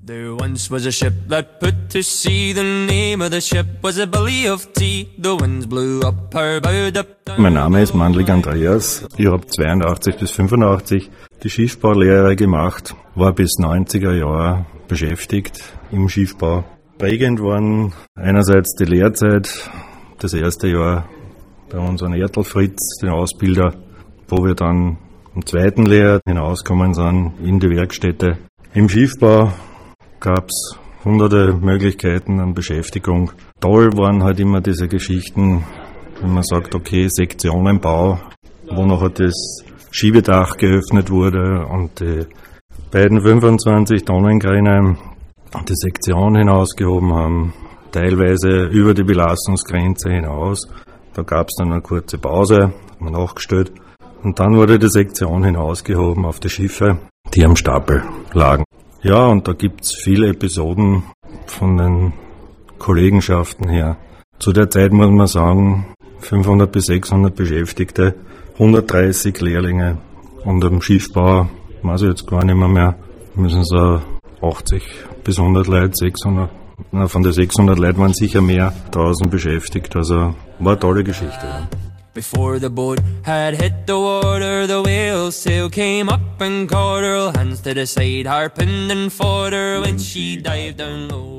There once was a ship that put to sea. The name of the ship was a Billy of Tea. The winds blew up her bow. Mein Name ist Mandlik Andreas. Ich habe 82 bis 85 die Schiffbaulehre gemacht, war bis 90er Jahre beschäftigt im Schiffbau. Prägend waren einerseits die Lehrzeit, das erste Jahr bei unserem Ertl Fritz, den Ausbilder, wo wir dann im zweiten Lehrjahr hinausgekommen sind in die Werkstätte. Im Schiffbau gab es hunderte Möglichkeiten an Beschäftigung. Toll waren halt immer diese Geschichten, wenn man sagt, okay, Sektionenbau, wo noch das Schiebedach geöffnet wurde und die beiden 25 Tonnengräne die Sektion hinausgehoben haben, teilweise über die Belastungsgrenze hinaus. Da gab es dann eine kurze Pause, hat man nachgestellt und dann wurde die Sektion hinausgehoben auf die Schiffe, die am Stapel lagen. Ja, und da gibt's viele Episoden von den Kollegenschaften her. Zu der Zeit muss man sagen, 500 bis 600 Beschäftigte, 130 Lehrlinge und am Schiffbau, weiß ich jetzt gar nicht mehr, müssen so 80 bis 100 Leute, 600, von den 600 Leuten waren sicher mehr draußen beschäftigt, also war eine tolle Geschichte. Ja. Before the boat had hit the water, the whale's sail came up and caught her. Hands to the side, harping and fought her when she dived down low.